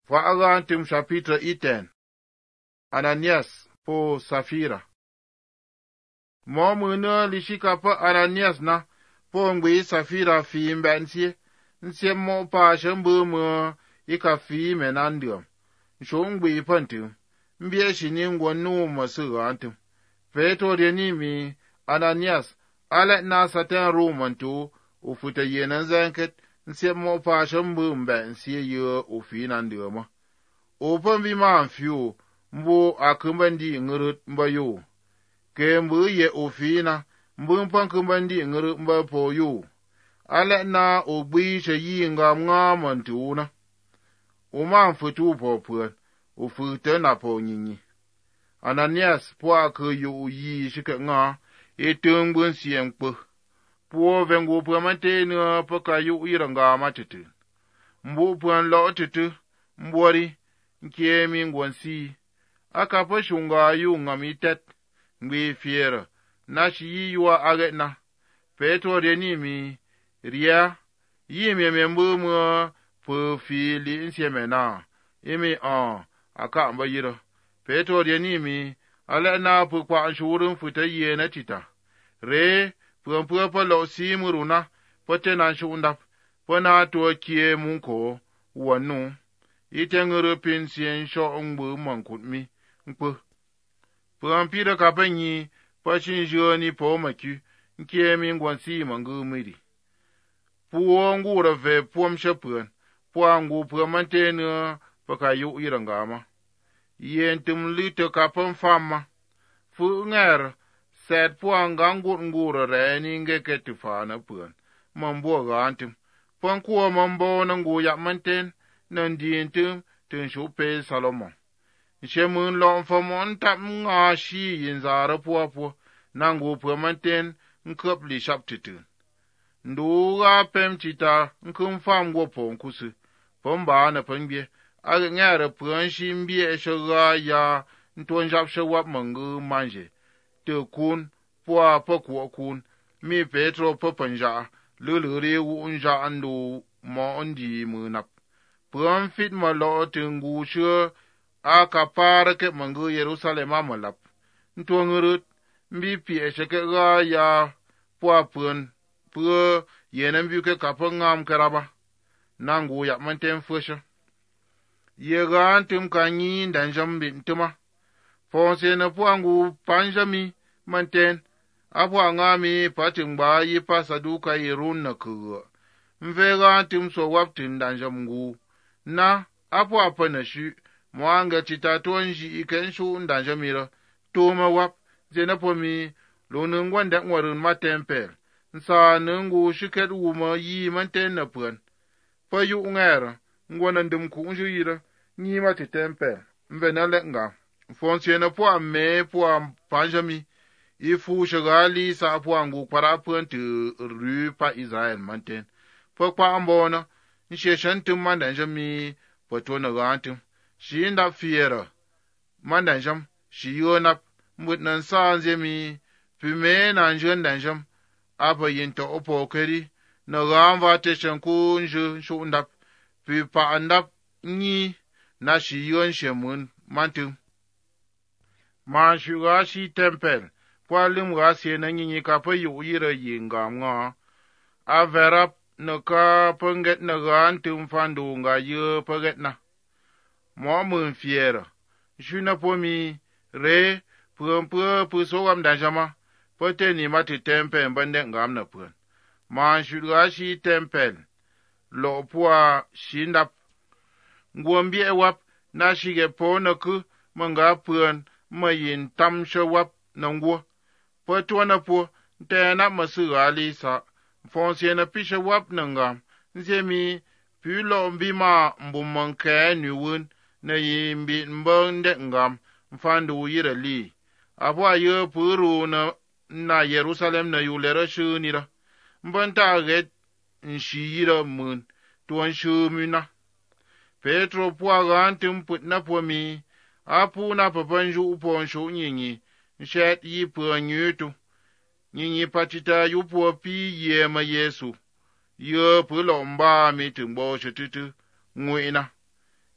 Fa'agantim chapitre iten. Ananias po Safira. Mo muna lishika pa Ananias na po ngwi Safira fi mbensie. Nsie mo pa shambu mo ika fi menandium. Nshon ngwi pantum. Mbie shini ngwanu masu antum. Feto denimi Ananias alet na satan romantu ufuta yenan zanket. Nsie mo pa shambu mbensie ye ufi nandium. Open bi man fiu mbo akumbandi ngurut mbayo. Ke mbu ye ofina mbu mpankumbandi ngurut mbapo yo. Ale na ogbi shayi nga mga mantuna. Oman futu popuen ofute na po nyinyi. Ananias po aku yo yi shike nga etung bun siempo. Po vengo pamante na paka yo iranga matitu. Mbo puan lo titu mbori nke mi ngwansi aka pa shunga yu ngamitet ngbi fiera na shi yuwa agetna petro denimi ria yimi membu mu pu fili insemena imi aka mbayira petro denimi ala na pu kwa anshurun futaye na tita re pu pa lo simuruna potena shunda pona to kie munko wanu itengere pensien sho ngbu mankutmi nkpo pira kapanyi pachin joni po maki nkemi ngwansi mangu miri puo ngura ve puom shapun puangu pramantene pakayu irangama yentum lite kapan fama fu nger set puanga ngura reni ngeke tufana pun mambo gantum pankuwa mambo nangu yakmanten nan dientum ten shupe Salomon. Shemun lon famon tap nga shi yinzara puapo nangu pwamanten nkop li shaptitun. Nduga pem chita nkum fam gopo nkusu. Pomba na pengbye ag ngara pwan shi mbye shaga ya nton jap shawap mangu manje. Te kun pwa pakwa kun mi petro papanja lulure unja andu mo ondi munap. Pwan fit ma lo tengu shur aka para ke mangu Yerusalem amalap. Ntwangurut mbi pi esheke ga ya pwa pwa yenem buke kapangam karaba. Nangu ya mantem fusha. Yega antum kanyi ndanjam bintuma. Fonse na pwangu panjami manten. Apwa ngami patingba yi pasaduka yerun na kuwa. Mvega antum so waptin ndanjam ngu. Na apwa panashu. Mwanga chitatuanji ikenshu ndanjamira. Toma wap zenapomi lunungwanda ngwarun matempel. Nsa nungu shiket wuma yi manten na puan. Payu ngera ngwana ndumku unjuyira nyi matempel. Mvenale nga. Fonse na pwa me pwa panjami. Ifu shagali sa pwa ngu para puan tu ru pa Israel manten. Pakwa ambona nsheshantum mandanjami patona gantum. Shi ndap fiera. Mandanjam, shi yonap, mut nan sanzemi, pime nan jendanjam, apa yinta opo keri, na gamba te shanku nju ndap, pipa andap nyi, na shi yon shemun mantum. Man shuga shi tempel, kwa limga siye na nyinyi kapa yu yira yingam nga, averap na ka panget na gantum fandu nga yu paget na. Mo mun fiera. Shuna pomi re pumpu pusogam danjama. Pote ni mati tempel mbande ngam na pun. Man shuga shi tempel. Lo pua shindap. Ngwambi wap na shige po na ku manga pun mayin tamsha wap na ngwa. Pote wana po tena masu alisa. Fonse na pisha wap na ngam. Nzemi pilo mbima mbumanke niwun. Na yimbi mbonde ngam mfandu yira li. Apwa ye puru na Yerusalem na yulera shunira. Mbanta aget nshi yira mun tuwan shumina. Petro pwa gantum putna pomi. Apu na papanju upon shu nyinyi. Nshet yi pwa nyutu. Nyinyi patita yupo pi yema Yesu. Ye pulo mba mitumbo shitutu nguina.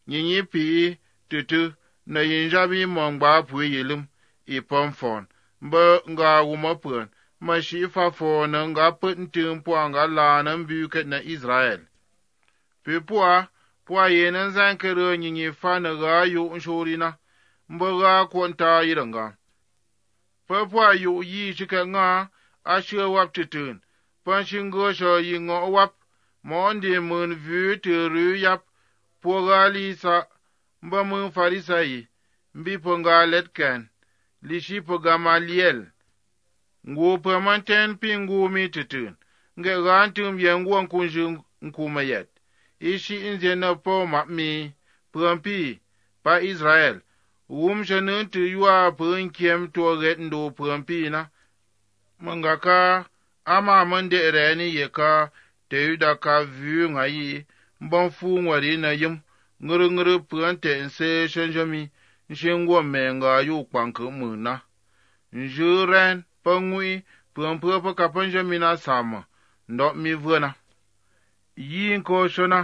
nyinyi pi tutu na yinjabi mongba pwe yilum I pomfon mbe nga wumapun ma shi fa fo na nga putin po nga la na mbuket na Israel pe pua yenen zankere nyinyi fa na ga yu nshorina mbe ga kwanta yiranga pe pua yu yi chike nga ashe wap tutun panshin go sho yi ngo wap monde mun vu te ru yap po ga lisa mbe mun farisai mbi po nga letken lishi po Gamaliel ngu pe manten pingu mi tutun nge gantum yengu kunjung nkumayet ishi inze na po mapmi prampi pa Israel shanun tu yua punkiem to get ndo prampi na mangaka ama mande reni yeka te yuda ka vu ngai mbonfu ngwari na yim nguru prante nse shanjami nshengwo menga yu kwanku muna njuren pangui prampo pa kapanjamina sama ndo mi vuna yin ko shona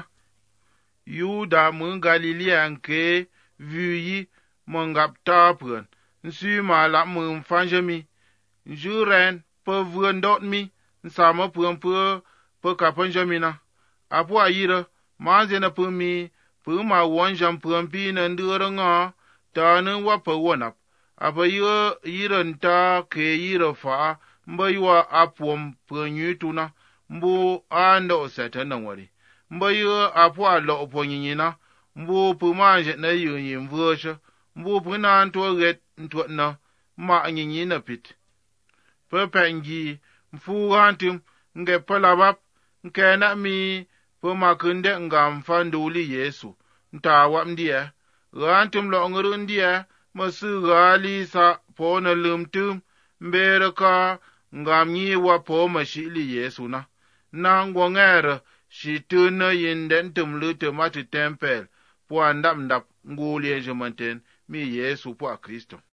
yuda mun Galilea nke vu yi mongap ta pran nsu ma la mun fanjami njuren pa vun dot mi nsama prampo pa kapanjamina apo ayira manze na pumi puma wonjam prampi na nduranga ta na wapa wonap apa yiran ta ke yira fa mbaywa apwom pranyutuna mbu anda oseta na wari mbayo apo alo oponyina mbu pumanje na yunyi mvosha mbu puna nto ret nto na ma nyinyi na pit pepengi mfu hantum nge palabap nkena mi puma kunde ngam fanduli Yesu ntawa mdia rantum lo nguru ndia masu gali sa pona lumtum mbereka ngam nyiwa po mashili Yesu na ngwongere shituna yinden tumlute mati tempel po andap ngulye jemanten mi Yesu po Kristo